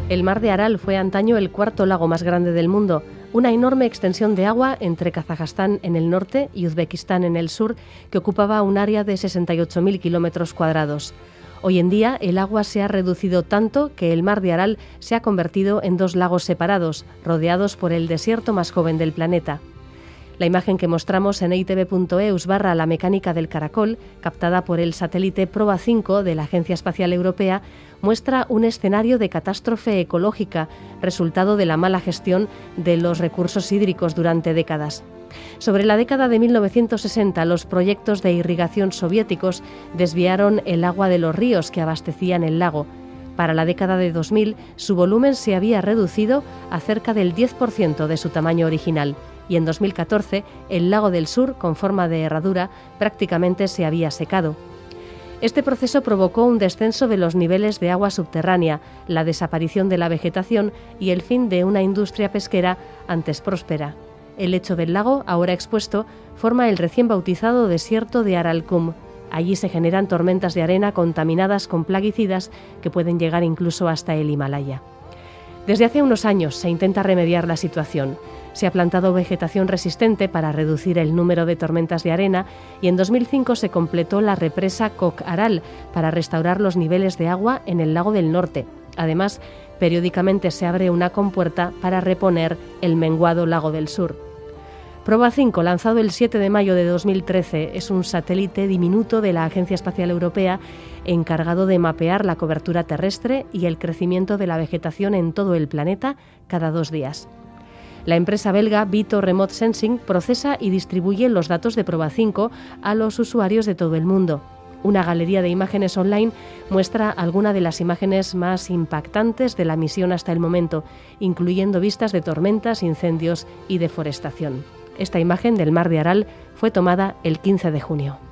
El mar de Aral fue antaño el cuarto lago más grande del mundo, una enorme extensión de agua entre Kazajstán en el norte y Uzbekistán en el sur, que ocupaba un área de 68.000 kilómetros cuadrados. Hoy en día el agua se ha reducido tanto que el mar de Aral se ha convertido en dos lagos separados, rodeados por el desierto más joven del planeta. La imagen que mostramos en eitv.eus/la mecánica del caracol, captada por el satélite Proba 5 de la Agencia Espacial Europea, muestra un escenario de catástrofe ecológica, resultado de la mala gestión de los recursos hídricos durante décadas. Sobre la década de 1960, los proyectos de irrigación soviéticos desviaron el agua de los ríos que abastecían el lago. Para la década de 2000, su volumen se había reducido a cerca del 10% de su tamaño original, y en 2014 el lago del sur, con forma de herradura, prácticamente se había secado. Este proceso provocó un descenso de los niveles de agua subterránea, la desaparición de la vegetación y el fin de una industria pesquera antes próspera. El lecho del lago, ahora expuesto, forma el recién bautizado desierto de Aralkum. Allí se generan tormentas de arena contaminadas con plaguicidas que pueden llegar incluso hasta el Himalaya. Desde hace unos años se intenta remediar la situación. Se ha plantado vegetación resistente para reducir el número de tormentas de arena y en 2005 se completó la represa Kok-Aral para restaurar los niveles de agua en el lago del norte. Además, periódicamente se abre una compuerta para reponer el menguado lago del sur. Proba 5, lanzado el 7 de mayo de 2013, es un satélite diminuto de la Agencia Espacial Europea encargado de mapear la cobertura terrestre y el crecimiento de la vegetación en todo el planeta cada 2 días. La empresa belga Vito Remote Sensing procesa y distribuye los datos de Proba 5 a los usuarios de todo el mundo. Una galería de imágenes online muestra algunas de las imágenes más impactantes de la misión hasta el momento, incluyendo vistas de tormentas, incendios y deforestación. Esta imagen del mar de Aral fue tomada el 15 de junio.